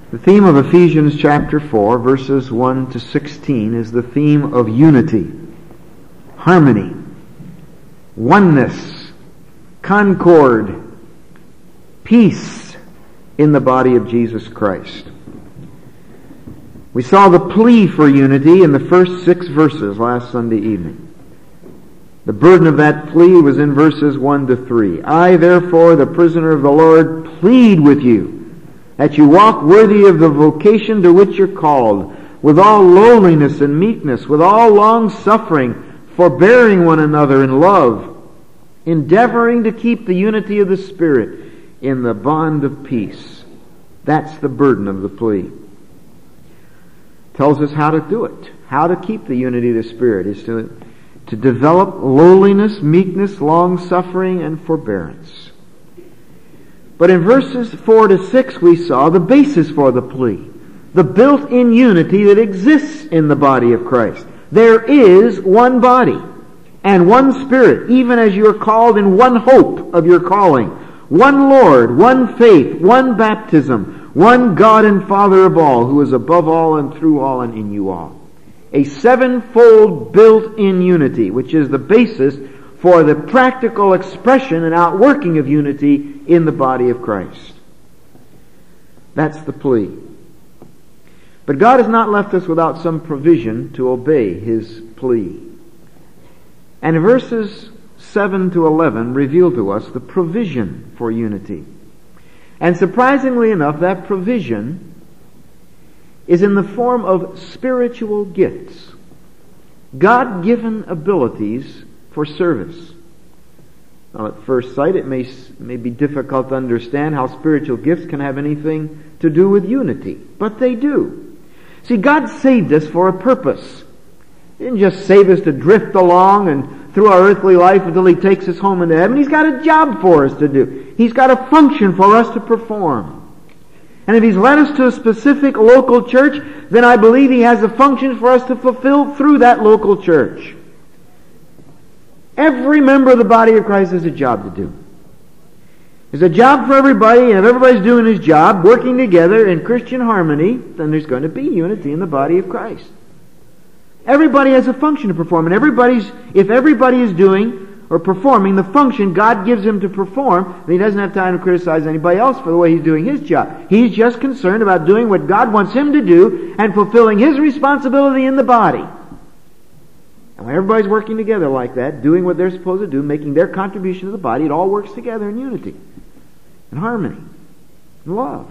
The theme of Ephesians chapter 4, verses 1 to 16, is the theme of unity, harmony, oneness, concord, peace in the body of Jesus Christ. We saw the plea for unity in the first 6 verses last Sunday evening. The burden of that plea was in verses 1 to 3. I, therefore, the prisoner of the Lord, plead with you that you walk worthy of the vocation to which you're called, with all lowliness and meekness, with all long-suffering, forbearing one another in love, endeavoring to keep the unity of the Spirit in the bond of peace. That's the burden of the plea. Tells us how to do it. How to keep the unity of the Spirit is to develop lowliness, meekness, long-suffering, and forbearance. But in verses 4 to 6 we saw the basis for the plea, the built-in unity that exists in the body of Christ. There is one body and one Spirit, even as you are called in one hope of your calling, one Lord, one faith, one baptism, one God and Father of all, who is above all and through all and in you all. A 7-fold built-in unity, which is the basis for the practical expression and outworking of unity in the body of Christ. That's the plea. But God has not left us without some provision to obey His plea. And verses 7 to 11 reveal to us the provision for unity. And surprisingly enough, that provision is in the form of spiritual gifts, God-given abilities for service. Now, at first sight, it may be difficult to understand how spiritual gifts can have anything to do with unity, but they do. See, God saved us for a purpose. He didn't just save us to drift along and through our earthly life until He takes us home into heaven. He's got a job for us to do. He's got a function for us to perform. And if He's led us to a specific local church, then I believe He has a function for us to fulfill through that local church. Every member of the body of Christ has a job to do. There's a job for everybody, and if everybody's doing his job, working together in Christian harmony, then there's going to be unity in the body of Christ. Everybody has a function to perform, and if everybody is doing or performing the function God gives him to perform, then he doesn't have time to criticize anybody else for the way he's doing his job. He's just concerned about doing what God wants him to do and fulfilling his responsibility in the body. And when everybody's working together like that, doing what they're supposed to do, making their contribution to the body, it all works together in unity, in harmony, in love.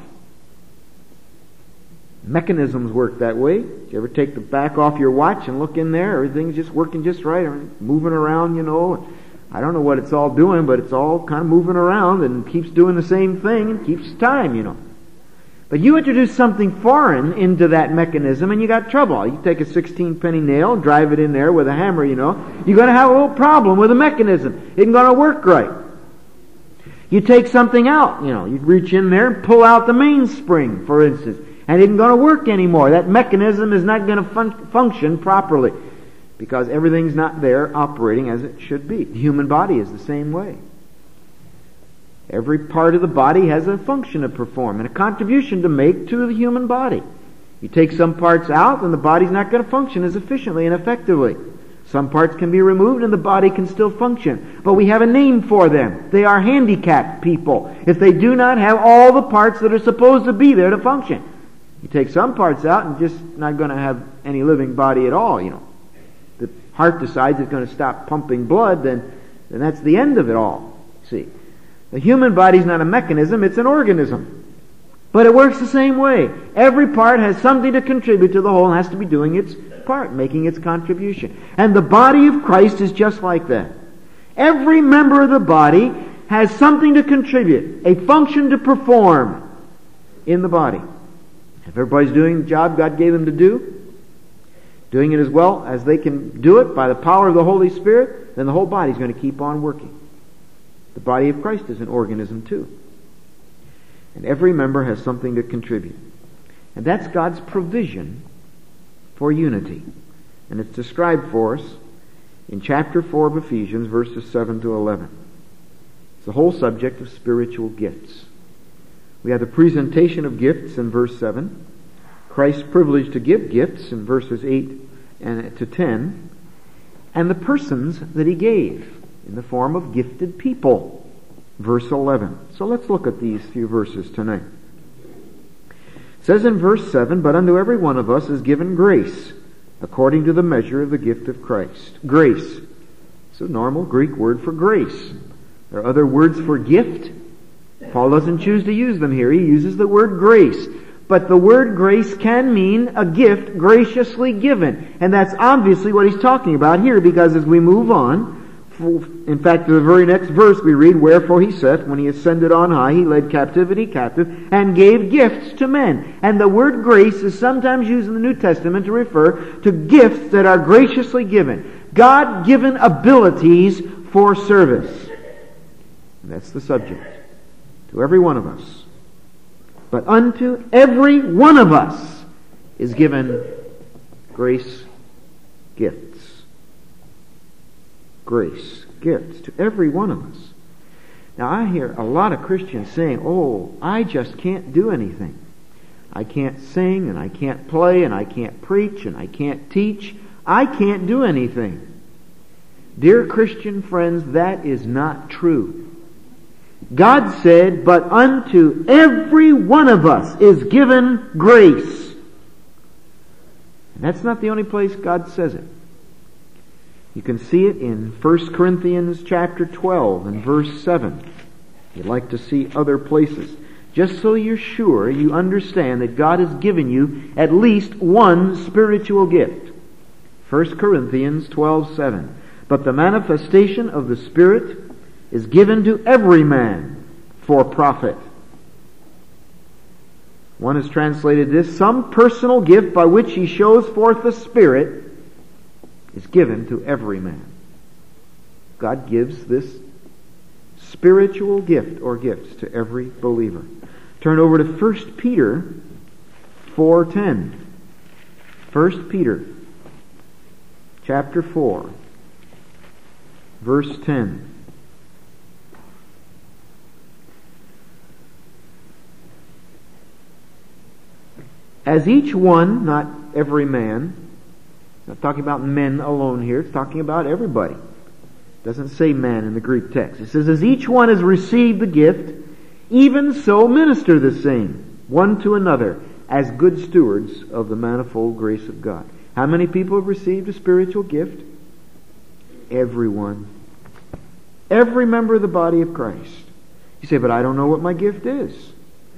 Mechanisms work that way. Did you ever take the back off your watch and look in there? Everything's just working just right, moving around, I don't know what it's all doing, but it's all kind of moving around and keeps doing the same thing and keeps time, But you introduce something foreign into that mechanism and you got trouble. You take a 16-penny nail, drive it in there with a hammer, you're going to have a little problem with the mechanism. It ain't going to work right. You take something out, you reach in there and pull out the mainspring, for instance, and it isn't going to work anymore. That mechanism is not going to function properly because everything's not there operating as it should be. The human body is the same way. Every part of the body has a function to perform and a contribution to make to the human body. You take some parts out and the body's not going to function as efficiently and effectively. Some parts can be removed and the body can still function. But we have a name for them. They are handicapped people if they do not have all the parts that are supposed to be there to function. You take some parts out and just not going to have any living body at all, The heart decides it's going to stop pumping blood, then that's the end of it all. See, the human body's not a mechanism, it's an organism. But it works the same way. Every part has something to contribute to the whole and has to be doing its part, making its contribution. And the body of Christ is just like that. Every member of the body has something to contribute, a function to perform in the body. If everybody's doing the job God gave them to do, doing it as well as they can do it by the power of the Holy Spirit, then the whole body's going to keep on working. The body of Christ is an organism too. And every member has something to contribute. And that's God's provision for unity. And it's described for us in chapter 4 of Ephesians, verses 7 to 11. It's the whole subject of spiritual gifts. We have the presentation of gifts in verse 7. Christ's privilege to give gifts in verses 8 and to 10. And the persons that He gave in the form of gifted people. Verse 11. So let's look at these few verses tonight. It says in verse 7, "But unto every one of us is given grace, according to the measure of the gift of Christ." Grace. It's a normal Greek word for grace. There are other words for gift. Paul doesn't choose to use them here. He uses the word grace. But the word grace can mean a gift graciously given. And that's obviously what he's talking about here, because as we move on, in fact, in the very next verse we read, "Wherefore he saith, when he ascended on high, he led captivity captive, and gave gifts to men." And the word grace is sometimes used in the New Testament to refer to gifts that are graciously given. God-given abilities for service. And that's the subject. To every one of us. But unto every one of us is given grace gifts. Grace gifts to every one of us. Now I hear a lot of Christians saying, "Oh, I just can't do anything. I can't sing, and I can't play, and I can't preach, and I can't teach. I can't do anything." Dear Christian friends, that is not true. God said, "But unto every one of us is given grace." And that's not the only place God says it. You can see it in 1 Corinthians chapter 12 and verse 7. If you'd like to see other places, just so you're sure you understand that God has given you at least one spiritual gift. 1 Corinthians 12:7. "But the manifestation of the Spirit is given to every man for profit." One has translated this, "Some personal gift by which he shows forth the Spirit is given to every man." God gives this spiritual gift or gifts to every believer. Turn over to 1 Peter 4:10. 1 Peter chapter 4, verse 10. "As each one," not every man, it's not talking about men alone here, it's talking about everybody. It doesn't say man in the Greek text. It says, "As each one has received the gift, even so minister the same, one to another, as good stewards of the manifold grace of God." How many people have received a spiritual gift? Everyone. Every member of the body of Christ. You say, "But I don't know what my gift is."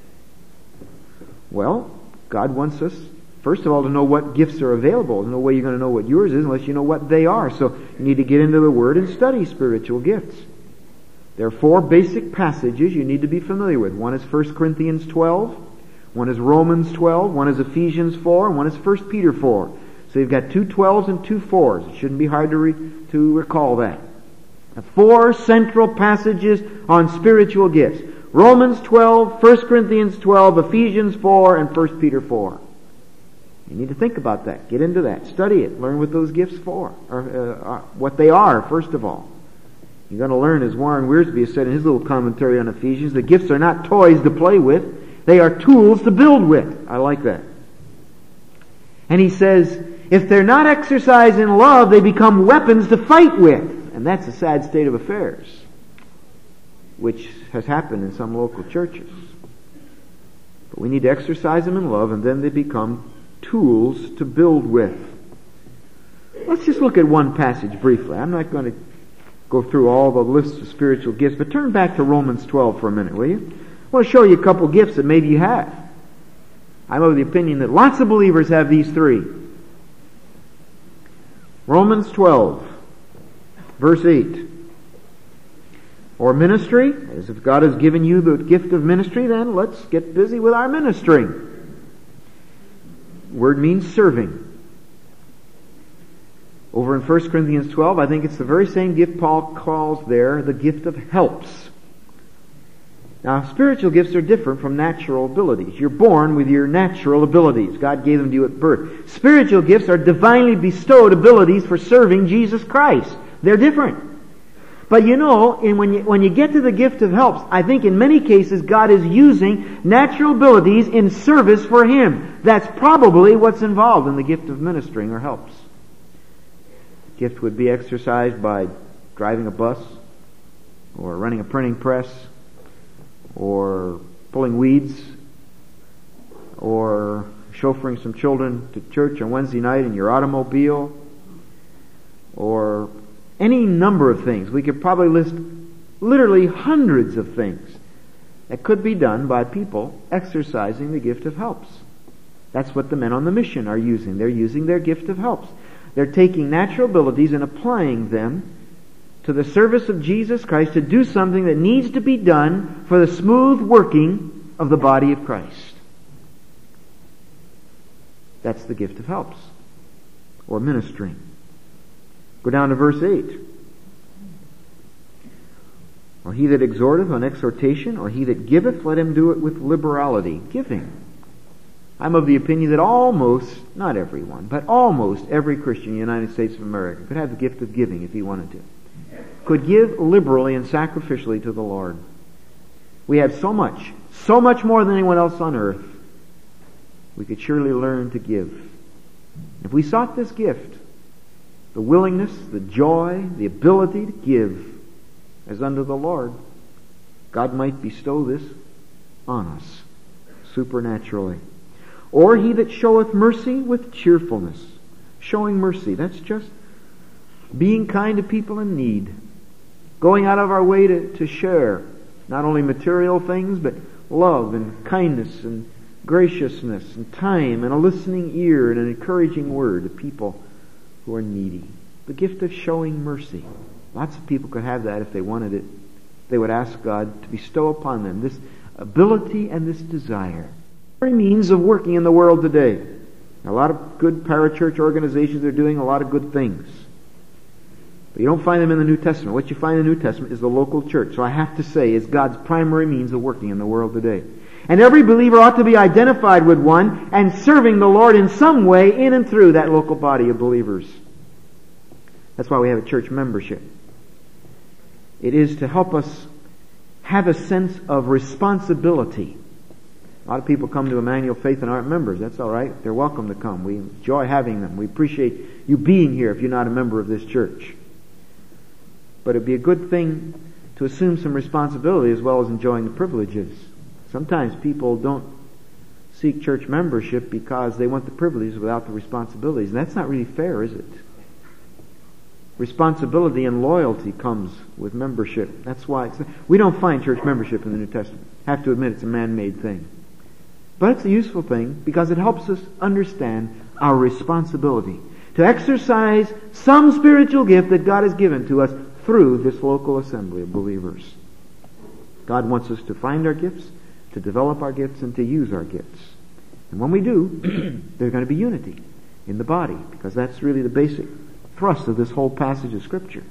Well, God wants us, first of all, to know what gifts are available. There's no way you're going to know what yours is unless you know what they are. So you need to get into the Word and study spiritual gifts. There are 4 basic passages you need to be familiar with. One is 1 Corinthians 12, one is Romans 12, one is Ephesians 4, and one is 1 Peter 4. So you've got 2 12s and 2 4s. It shouldn't be hard to recall that. Now, 4 central passages on spiritual gifts. Romans 12, 1 Corinthians 12, Ephesians 4, and 1 Peter 4. You need to think about that. Get into that. Study it. Learn what those gifts for, or what they are, first of all. You're going to learn, as Warren Wiersbe has said in his little commentary on Ephesians, the gifts are not toys to play with. They are tools to build with. I like that. And he says, if they're not exercised in love, they become weapons to fight with. And that's a sad state of affairs, which has happened in some local churches. But we need to exercise them in love, and then they become tools to build with. Let's just look at one passage briefly. I'm not going to go through all the lists of spiritual gifts, but turn back to Romans 12 for a minute, will you? I want to show you a couple gifts that maybe you have. I'm of the opinion that lots of believers have these 3. Romans 12, verse 8. Or ministry, as if God has given you the gift of ministry, then let's get busy with our ministering. Word means serving. Over in 1 Corinthians 12, I think it's the very same gift Paul calls there the gift of helps. Now, spiritual gifts are different from natural abilities. You're born with your natural abilities. God gave them to you at birth. Spiritual gifts are divinely bestowed abilities for serving Jesus Christ. They're different. But when you get to the gift of helps, I think in many cases God is using natural abilities in service for Him. That's probably what's involved in the gift of ministering or helps. Gift would be exercised by driving a bus, or running a printing press, or pulling weeds, or chauffeuring some children to church on Wednesday night in your automobile, or any number of things. We could probably list literally hundreds of things that could be done by people exercising the gift of helps. That's what the men on the mission are using. They're using their gift of helps. They're taking natural abilities and applying them to the service of Jesus Christ to do something that needs to be done for the smooth working of the body of Christ. That's the gift of helps, or ministering. Go down to verse 8. Or he that exhorteth on exhortation, or he that giveth, let him do it with liberality. Giving. I'm of the opinion that almost, not everyone, but almost every Christian in the United States of America could have the gift of giving if he wanted to. Could give liberally and sacrificially to the Lord. We have so much more than anyone else on earth. We could surely learn to give. If we sought this gift, the willingness, the joy, the ability to give as unto the Lord, God might bestow this on us supernaturally. Or he that showeth mercy with cheerfulness. Showing mercy, that's just being kind to people in need. Going out of our way to share not only material things, but love and kindness and graciousness and time and a listening ear and an encouraging word to people who are needy. The gift of showing mercy. Lots of people could have that if they wanted it. They would ask God to bestow upon them this ability and this desire. Very means of working in the world today. A lot of good parachurch organizations are doing a lot of good things. But you don't find them in the New Testament. What you find in the New Testament is the local church. So I have to say, is God's primary means of working in the world today. And every believer ought to be identified with one and serving the Lord in some way in and through that local body of believers. That's why we have a church membership. It is to help us have a sense of responsibility. A lot of people come to Emmanuel Faith and aren't members. That's all right. They're welcome to come. We enjoy having them. We appreciate you being here if you're not a member of this church. But it'd be a good thing to assume some responsibility as well as enjoying the privileges. Sometimes people don't seek church membership because they want the privileges without the responsibilities. And that's not really fair, is it? Responsibility and loyalty comes with membership. That's why we don't find church membership in the New Testament. I have to admit it's a man-made thing. But it's a useful thing because it helps us understand our responsibility to exercise some spiritual gift that God has given to us through this local assembly of believers. God wants us to find our gifts, to develop our gifts, and to use our gifts. And when we do, there's going to be unity in the body, because that's really the basic thrust of this whole passage of Scripture.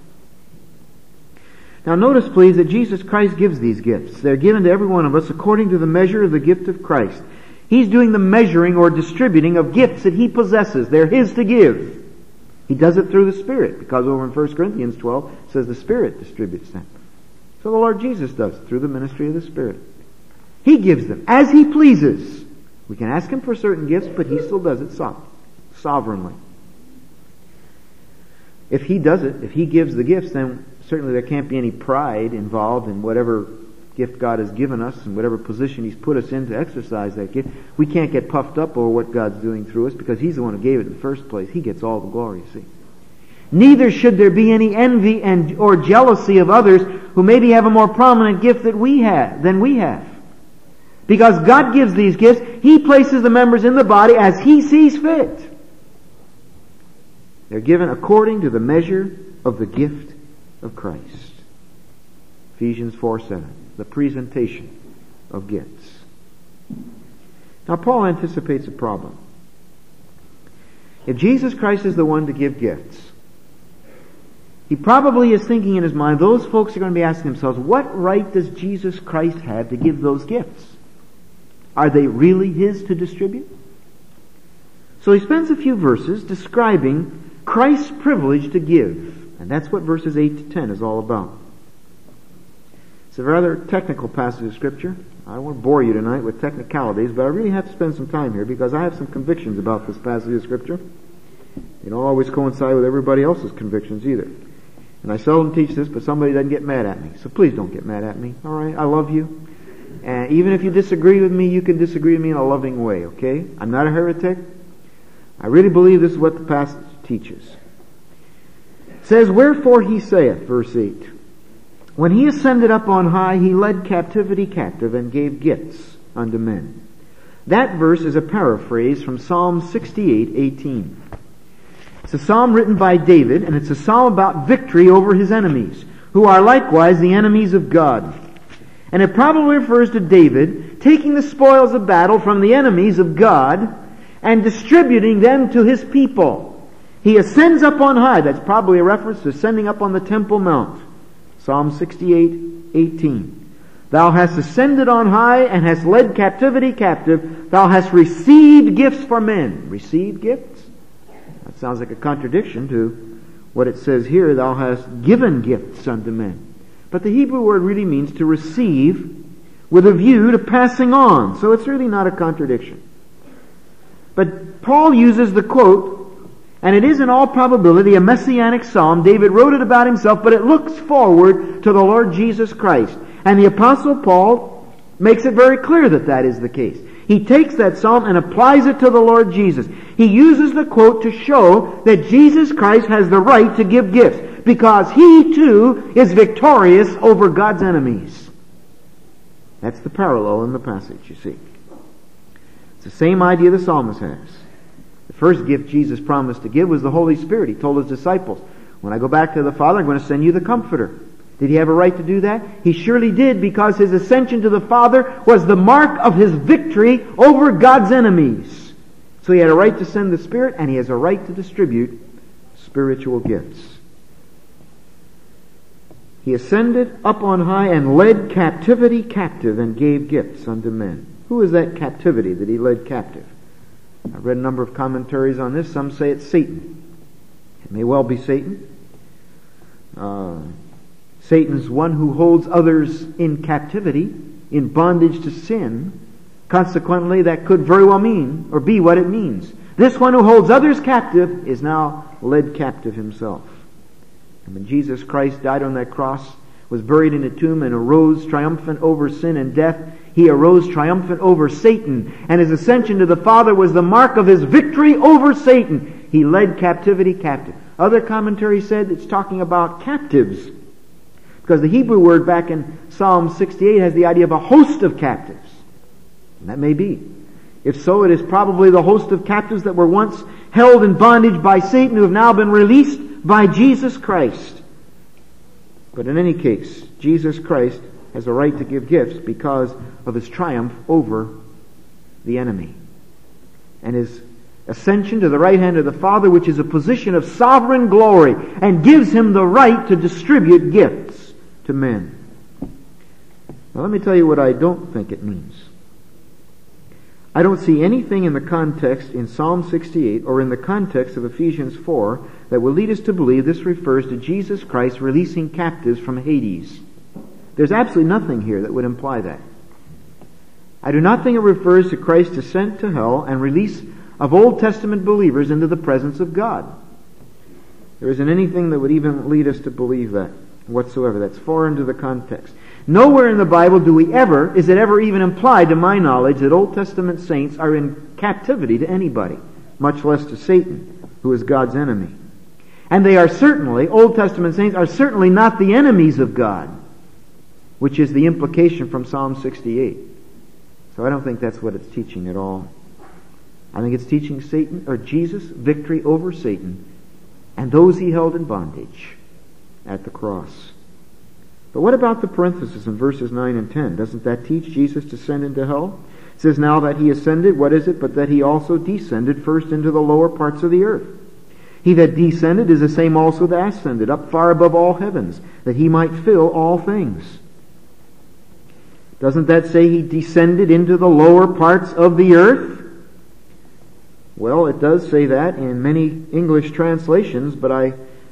Now notice, please, that Jesus Christ gives these gifts. They're given to every one of us according to the measure of the gift of Christ. He's doing the measuring or distributing of gifts that He possesses. They're His to give. He does it through the Spirit, because over in 1 Corinthians 12 it says the Spirit distributes them. So the Lord Jesus does through the ministry of the Spirit. He gives them as He pleases. We can ask Him for certain gifts, but He still does it sovereignly. If He does it, if He gives the gifts, then certainly there can't be any pride involved in whatever gift God has given us and whatever position He's put us in to exercise that gift. We can't get puffed up over what God's doing through us because He's the one who gave it in the first place. He gets all the glory, see. Neither should there be any envy or jealousy of others who maybe have a more prominent gift than we have. Because God gives these gifts, He places the members in the body as He sees fit. They're given according to the measure of the gift of Christ. Ephesians 4:7, the presentation of gifts. Now Paul anticipates a problem. If Jesus Christ is the one to give gifts, he probably is thinking in his mind, those folks are going to be asking themselves, what right does Jesus Christ have to give those gifts? Are they really His to distribute? So he spends a few verses describing Christ's privilege to give. And that's what verses 8 to 10 is all about. It's a rather technical passage of Scripture. I won't bore you tonight with technicalities, but I really have to spend some time here because I have some convictions about this passage of Scripture. They don't always coincide with everybody else's convictions either. And I seldom teach this, but somebody doesn't get mad at me. So please don't get mad at me. All right? I love you. And even if you disagree with me, you can disagree with me in a loving way, okay? I'm not a heretic. I really believe this is what the passage teaches. It says, "Wherefore he saith," verse 8, "When he ascended up on high, he led captivity captive and gave gifts unto men." That verse is a paraphrase from Psalm 68:18. It's a psalm written by David, and it's a psalm about victory over his enemies, who are likewise the enemies of God. And it probably refers to David taking the spoils of battle from the enemies of God and distributing them to his people. He ascends up on high. That's probably a reference to ascending up on the Temple Mount. Psalm 68:18. "Thou hast ascended on high and hast led captivity captive. Thou hast received gifts for men." Received gifts? That sounds like a contradiction to what it says here. "Thou hast given gifts unto men." But the Hebrew word really means to receive with a view to passing on. So it's really not a contradiction. But Paul uses the quote, and it is in all probability a messianic psalm. David wrote it about himself, but it looks forward to the Lord Jesus Christ. And the Apostle Paul makes it very clear that that is the case. He takes that psalm and applies it to the Lord Jesus. He uses the quote to show that Jesus Christ has the right to give gifts, because He too is victorious over God's enemies. That's the parallel in the passage, you see. It's the same idea the psalmist has. The first gift Jesus promised to give was the Holy Spirit. He told His disciples, "When I go back to the Father, I'm going to send you the Comforter." Did He have a right to do that? He surely did, because His ascension to the Father was the mark of His victory over God's enemies. So He had a right to send the Spirit, and He has a right to distribute spiritual gifts. He ascended up on high and led captivity captive and gave gifts unto men. Who is that captivity that He led captive? I've read a number of commentaries on this. Some say it's Satan. It may well be Satan. Satan's one who holds others in captivity, in bondage to sin. Consequently, that could very well mean, or be what it means. This one who holds others captive is now led captive himself. And when Jesus Christ died on that cross, was buried in a tomb, and arose triumphant over sin and death, He arose triumphant over Satan. And His ascension to the Father was the mark of His victory over Satan. He led captivity captive. Other commentaries said it's talking about captives, because the Hebrew word back in Psalm 68 has the idea of a host of captives. And that may be. If so, it is probably the host of captives that were once held in bondage by Satan, who have now been released by Jesus Christ. But in any case, Jesus Christ has a right to give gifts because of His triumph over the enemy. And His ascension to the right hand of the Father, which is a position of sovereign glory, and gives Him the right to distribute gifts to men. Now let me tell you what I don't think it means. I don't see anything in the context in Psalm 68 or in the context of Ephesians 4 that will lead us to believe this refers to Jesus Christ releasing captives from Hades. There's absolutely nothing here that would imply that. I do not think it refers to Christ's descent to hell and release of Old Testament believers into the presence of God. There isn't anything that would even lead us to believe that whatsoever. That's foreign to the context. Nowhere in the Bible is it ever even implied, to my knowledge, that Old Testament saints are in captivity to anybody, much less to Satan, who is God's enemy. And they are certainly, Old Testament saints are certainly not the enemies of God, which is the implication from Psalm 68. So I don't think that's what it's teaching at all. I think it's teaching Satan, or Jesus' victory over Satan and those He held in bondage at the cross. But what about the parenthesis in verses 9 and 10? Doesn't that teach Jesus to descend into hell? It says, "Now that He ascended," what is it? "But that He also descended first into the lower parts of the earth. He that descended is the same also that ascended up far above all heavens, that He might fill all things." Doesn't that say He descended into the lower parts of the earth? Well, it does say that in many English translations, but I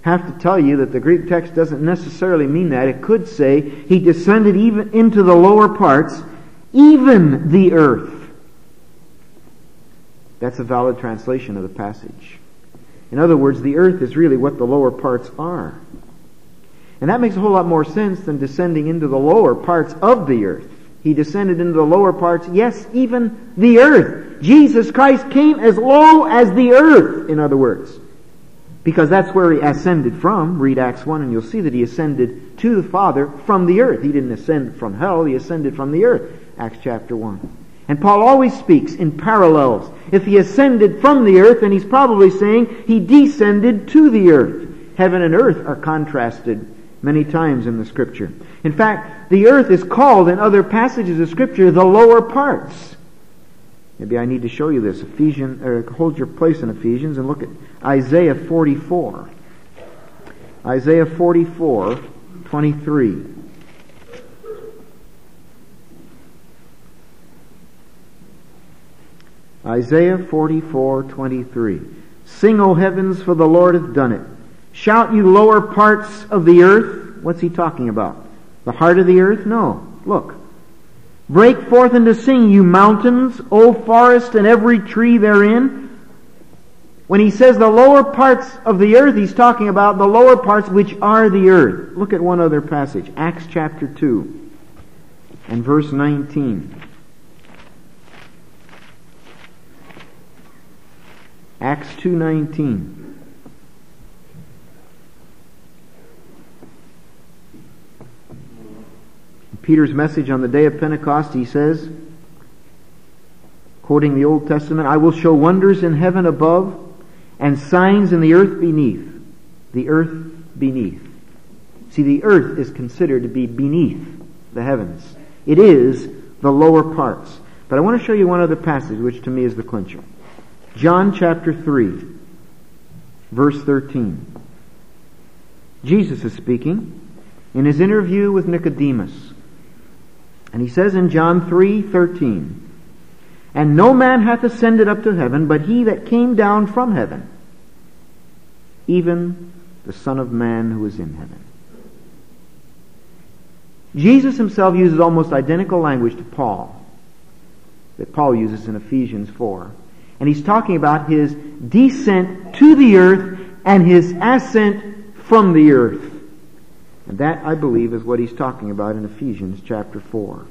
have to tell you that the Greek text doesn't necessarily mean that. It could say He descended even into the lower parts, even the earth. That's a valid translation of the passage. In other words, the earth is really what the lower parts are. And that makes a whole lot more sense than descending into the lower parts of the earth. He descended into the lower parts, yes, even the earth. Jesus Christ came as low as the earth, in other words. Because that's where He ascended from. Read Acts 1 and you'll see that He ascended to the Father from the earth. He didn't ascend from hell, He ascended from the earth. Acts chapter 1. And Paul always speaks in parallels. If He ascended from the earth, then he's probably saying He descended to the earth. Heaven and earth are contrasted many times in the Scripture. In fact, the earth is called in other passages of Scripture the lower parts. Maybe I need to show you this. Hold your place in Ephesians and look at Isaiah 44. Isaiah 44, 23. Isaiah 44:23. Sing, O heavens, for the Lord hath done it. Shout, you lower parts of the earth. What's he talking about? The heart of the earth? No. Look. Break forth into sing, you mountains, O forest, and every tree therein. When he says the lower parts of the earth, he's talking about the lower parts which are the earth. Look at one other passage. Acts chapter 2 and verse 19. Acts 2:19. Peter's message on the day of Pentecost, he says, quoting the Old Testament, I will show wonders in heaven above and signs in the earth beneath. The earth beneath. See, the earth is considered to be beneath the heavens. It is the lower parts. But I want to show you one other passage, which to me is the clincher. John chapter 3, verse 13. Jesus is speaking in His interview with Nicodemus. And He says in John 3:13, and no man hath ascended up to heaven, but He that came down from heaven, even the Son of Man who is in heaven. Jesus Himself uses almost identical language to Paul, that Paul uses in Ephesians 4. And He's talking about His descent to the earth and His ascent from the earth. And that, I believe, is what He's talking about in Ephesians chapter 4.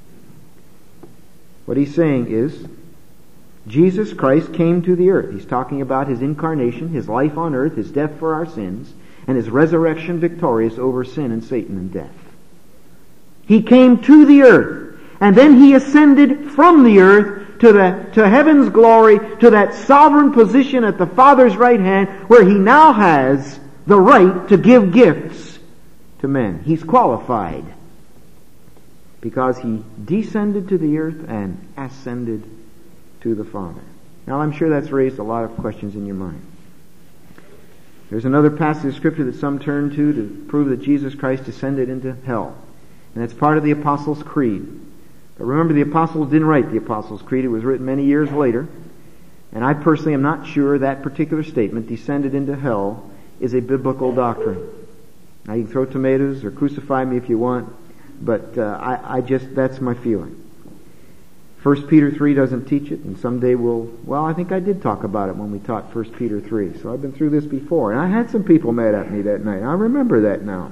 What He's saying is, Jesus Christ came to the earth. He's talking about His incarnation, His life on earth, His death for our sins, and His resurrection victorious over sin and Satan and death. He came to the earth, and then He ascended from the earth to heaven's glory, to that sovereign position at the Father's right hand, where He now has the right to give gifts to men. He's qualified because He descended to the earth and ascended to the Father. Now, I'm sure that's raised a lot of questions in your mind. There's another passage of Scripture that some turn to prove that Jesus Christ descended into hell. And that's part of the Apostles' Creed. But remember, the Apostles didn't write the Apostles' Creed. It was written many years later. And I personally am not sure that particular statement, descended into hell, is a biblical doctrine. Now, you can throw tomatoes or crucify me if you want, but that's my feeling. 1 Peter 3 doesn't teach it, and someday I think I did talk about it when we taught 1 Peter 3. So I've been through this before, and I had some people mad at me that night. I remember that now.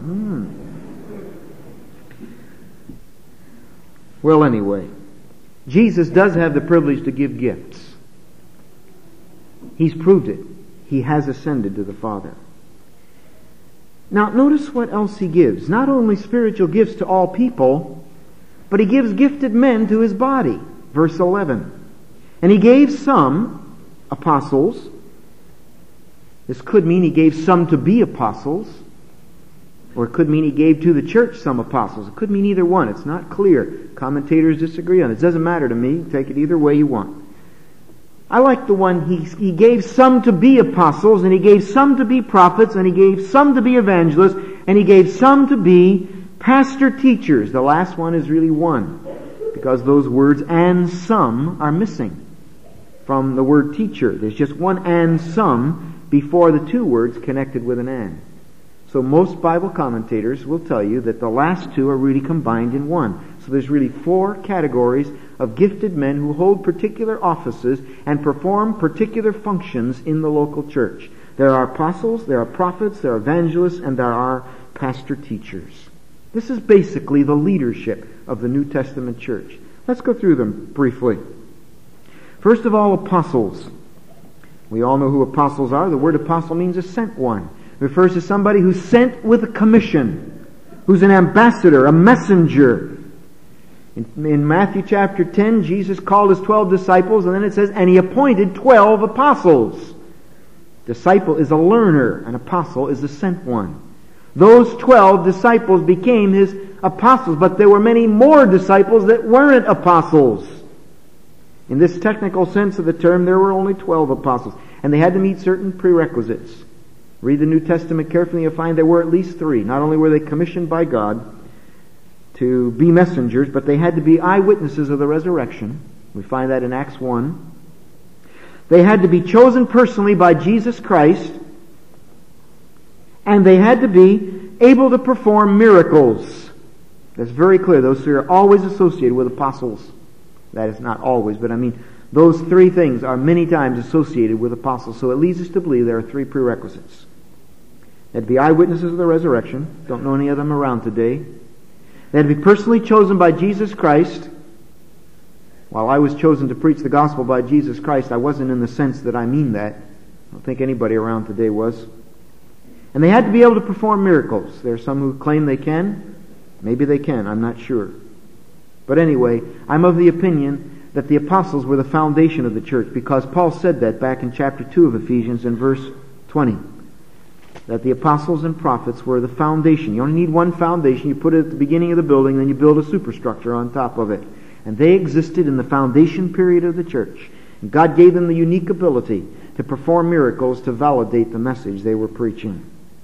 Well, anyway, Jesus does have the privilege to give gifts. He's proved it. He has ascended to the Father. Now, notice what else He gives. Not only spiritual gifts to all people, but He gives gifted men to His body. Verse 11. And He gave some apostles. This could mean He gave some to be apostles. Or it could mean He gave to the church some apostles. It could mean either one. It's not clear. Commentators disagree on it. It doesn't matter to me. Take it either way you want. I like the one He gave some to be apostles, and He gave some to be prophets, and He gave some to be evangelists, and He gave some to be pastor teachers. The last one is really one, because those words and some are missing from the word teacher. There's just one and some before the two words connected with an and. So most Bible commentators will tell you that the last two are really combined in one. So there's really four categories of gifted men who hold particular offices and perform particular functions in the local church. There are apostles, there are prophets, there are evangelists, and there are pastor-teachers. This is basically the leadership of the New Testament church. Let's go through them briefly. First of all, apostles. We all know who apostles are. The word apostle means a sent one. It refers to somebody who's sent with a commission, who's an ambassador, a messenger. In Matthew chapter 10, Jesus called his 12 disciples, and then it says, and he appointed 12 apostles. Disciple is a learner. An apostle is a sent one. Those 12 disciples became his apostles, but there were many more disciples that weren't apostles. In this technical sense of the term, there were only 12 apostles, and they had to meet certain prerequisites. Read the New Testament carefully, you'll find there were at least three. Not only were they commissioned by God to be messengers, but they had to be eyewitnesses of the resurrection. We find that in Acts 1. They had to be chosen personally by Jesus Christ, and they had to be able to perform miracles. That's very clear. Those three are always associated with apostles. That is not always, but I mean, those three things are many times associated with apostles. So it leads us to believe there are three prerequisites. They had to be eyewitnesses of the resurrection. Don't know any of them around today. They had to be personally chosen by Jesus Christ. While I was chosen to preach the gospel by Jesus Christ, I wasn't in the sense that I mean that. I don't think anybody around today was. And they had to be able to perform miracles. There are some who claim they can. Maybe they can. I'm not sure. But anyway, I'm of the opinion that the apostles were the foundation of the church, because Paul said that back in chapter 2 of Ephesians in verse 20. That the apostles and prophets were the foundation. You only need one foundation. You put it at the beginning of the building, then you build a superstructure on top of it. And they existed in the foundation period of the church. And God gave them the unique ability to perform miracles to validate the message they were preaching.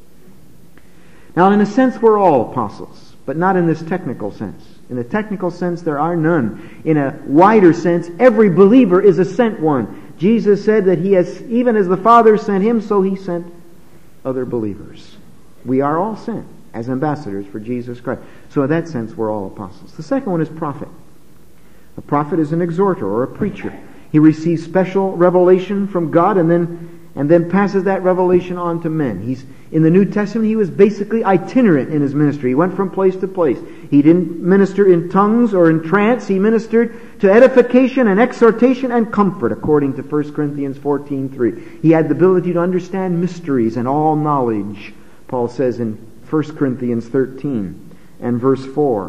Now, in a sense, we're all apostles, but not in this technical sense. In a technical sense, there are none. In a wider sense, every believer is a sent one. Jesus said that He has, even as the Father sent Him, so He sent other believers. We are all sent as ambassadors for Jesus Christ. So in that sense, we're all apostles. The second one is prophet. A prophet is an exhorter or a preacher. He receives special revelation from God and then passes that revelation on to men. In the New Testament, he was basically itinerant in his ministry. He went from place to place. He didn't minister in tongues or in trance. He ministered to edification and exhortation and comfort, according to 1 Corinthians 14:3. He had the ability to understand mysteries and all knowledge, Paul says in 1 Corinthians 13 and verse 4.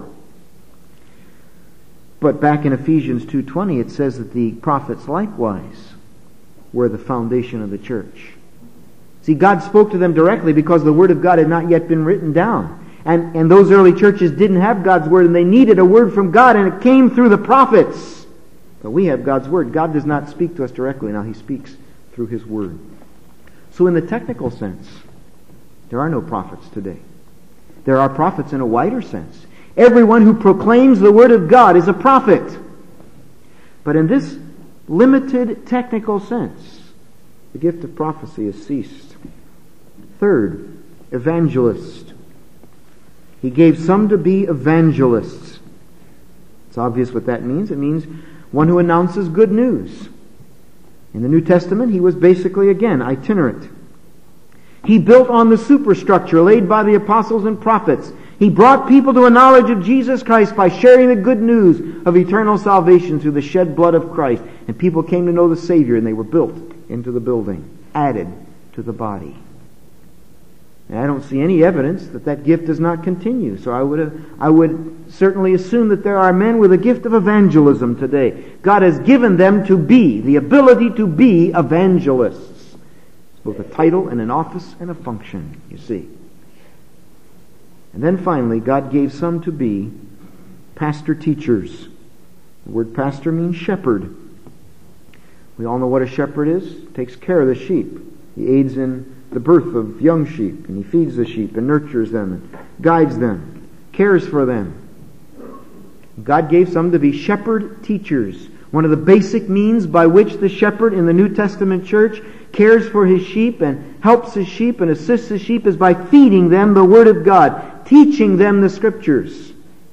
But back in Ephesians 2:20, it says that the prophets likewise were the foundation of the church. See, God spoke to them directly because the Word of God had not yet been written down. And those early churches didn't have God's Word, and they needed a word from God, and it came through the prophets. But we have God's Word. God does not speak to us directly. Now He speaks through His Word. So in the technical sense, there are no prophets today. There are prophets in a wider sense. Everyone who proclaims the Word of God is a prophet. But in this limited technical sense, the gift of prophecy has ceased. Third, evangelist. He gave some to be evangelists. It's obvious what that means. It means one who announces good news. In the New Testament, he was basically, again, itinerant. He built on the superstructure laid by the apostles and prophets. He brought people to a knowledge of Jesus Christ by sharing the good news of eternal salvation through the shed blood of Christ. And people came to know the Savior, and they were built into the building, added to the body. And I don't see any evidence that that gift does not continue. So I would certainly assume that there are men with a gift of evangelism today. God has given them to be, the ability to be evangelists. It's both a title and an office and a function, you see. And then finally, God gave some to be pastor-teachers. The word pastor means shepherd. We all know what a shepherd is. He takes care of the sheep. He aids in the birth of young sheep, and he feeds the sheep and nurtures them and guides them, cares for them. God gave some to be shepherd teachers. One of the basic means by which the shepherd in the New Testament church cares for his sheep and helps his sheep and assists his sheep is by feeding them the Word of God, teaching them the Scriptures.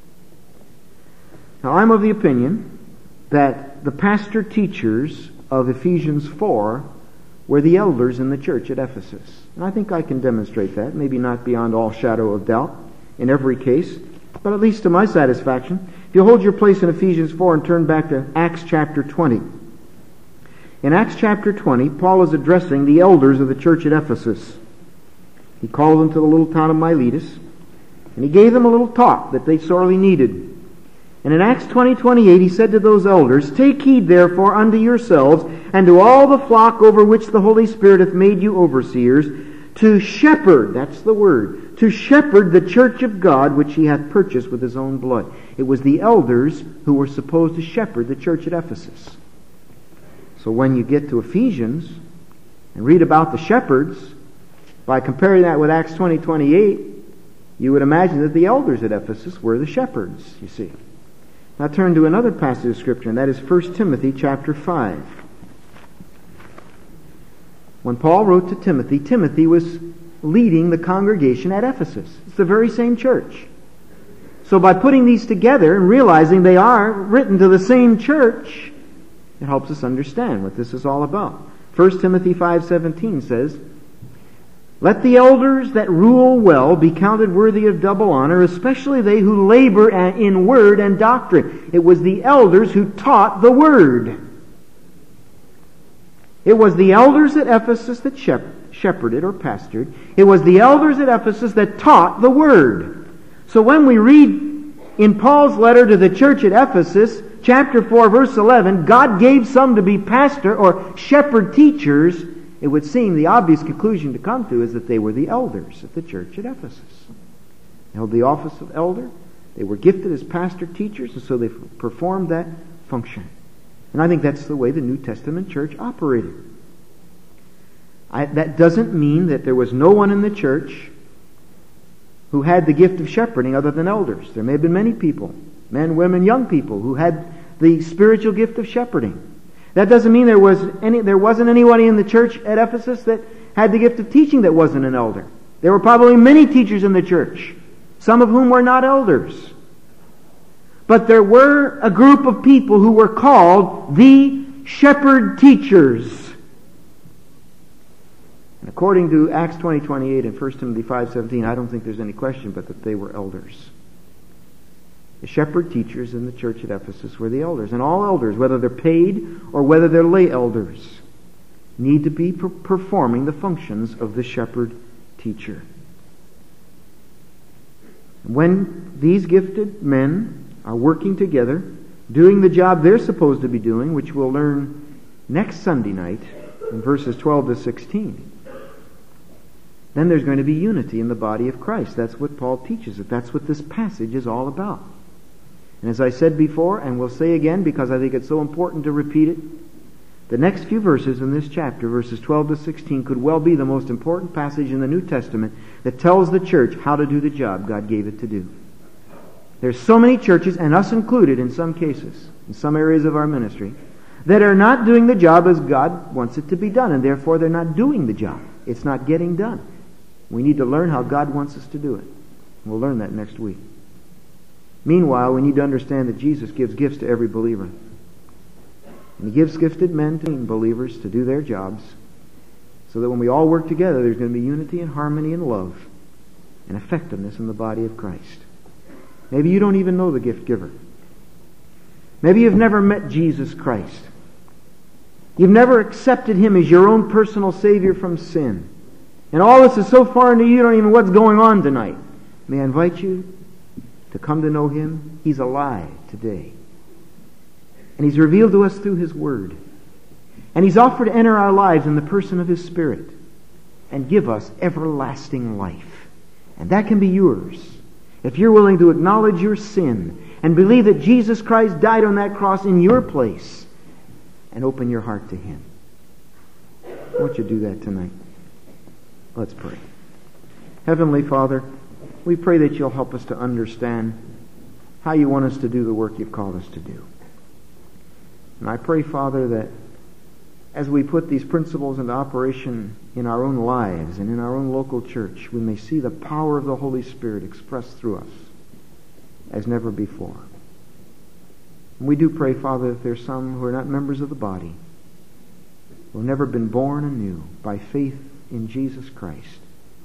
Now, I'm of the opinion that the pastor-teachers of Ephesians 4 were the elders in the church at Ephesus. And I think I can demonstrate that, maybe not beyond all shadow of doubt in every case, but at least to my satisfaction. If you hold your place in Ephesians 4 and turn back to Acts chapter 20. In Acts chapter 20, Paul is addressing the elders of the church at Ephesus. He called them to the little town of Miletus, and he gave them a little talk that they sorely needed. And in Acts 20:28, he said to those elders, "Take heed therefore unto yourselves, and to all the flock over which the Holy Spirit hath made you overseers, to shepherd," that's the word, "to shepherd the church of God, which he hath purchased with his own blood." It was the elders who were supposed to shepherd the church at Ephesus. So when you get to Ephesians and read about the shepherds, by comparing that with Acts 20:28, you would imagine that the elders at Ephesus were the shepherds, you see. Now turn to another passage of Scripture, and that is 1 Timothy chapter 5. When Paul wrote to Timothy, Timothy was leading the congregation at Ephesus. It's the very same church. So by putting these together and realizing they are written to the same church, it helps us understand what this is all about. 1 Timothy 5:17 says, "Let the elders that rule well be counted worthy of double honor, especially they who labor in word and doctrine." It was the elders who taught the word. It was the elders at Ephesus that shepherded or pastored. It was the elders at Ephesus that taught the word. So when we read in Paul's letter to the church at Ephesus, chapter 4, verse 11, God gave some to be pastor or shepherd teachers, it would seem the obvious conclusion to come to is that they were the elders at the church at Ephesus. They held the office of elder. They were gifted as pastor teachers, and so they performed that function. And I think that's the way the New Testament church operated. That doesn't mean that there was no one in the church who had the gift of shepherding other than elders. There may have been many people, men, women, young people, who had the spiritual gift of shepherding. That doesn't mean there wasn't anybody in the church at Ephesus that had the gift of teaching that wasn't an elder. There were probably many teachers in the church, some of whom were not elders. But there were a group of people who were called the shepherd teachers. And according to Acts 20:28 and 1 Timothy 5:17, I don't think there's any question but that they were elders. The shepherd teachers in the church at Ephesus were the elders. And all elders, whether they're paid or whether they're lay elders, need to be performing the functions of the shepherd teacher. When these gifted men are working together, doing the job they're supposed to be doing, which we'll learn next Sunday night in verses 12 to 16, then there's going to be unity in the body of Christ. That's what Paul teaches it. That's what this passage is all about. And as I said before, and will say again because I think it's so important to repeat it, the next few verses in this chapter, verses 12 to 16, could well be the most important passage in the New Testament that tells the church how to do the job God gave it to do. There's so many churches, and us included in some cases, in some areas of our ministry, that are not doing the job as God wants it to be done, and therefore they're not doing the job. It's not getting done. We need to learn how God wants us to do it. We'll learn that next week. Meanwhile, we need to understand that Jesus gives gifts to every believer. And He gives gifted men to believers to do their jobs, so that when we all work together, there's going to be unity and harmony and love and effectiveness in the body of Christ. Maybe you don't even know the gift giver. Maybe you've never met Jesus Christ. You've never accepted Him as your own personal Savior from sin. And all this is so foreign to you, you don't even know what's going on tonight. May I invite you to come to know Him? He's alive today. And He's revealed to us through His Word. And He's offered to enter our lives in the person of His Spirit and give us everlasting life. And that can be yours if you're willing to acknowledge your sin and believe that Jesus Christ died on that cross in your place and open your heart to Him. I want you to do that tonight. Let's pray. Heavenly Father, we pray that You'll help us to understand how You want us to do the work You've called us to do. And I pray, Father, that as we put these principles into operation in our own lives and in our own local church, we may see the power of the Holy Spirit expressed through us as never before. And we do pray, Father, that there's some who are not members of the body, who have never been born anew by faith in Jesus Christ.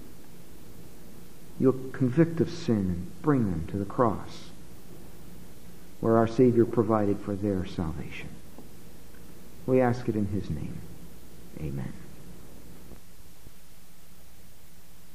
You'll convict of sin and bring them to the cross, where our Savior provided for their salvation. We ask it in His name. Amen.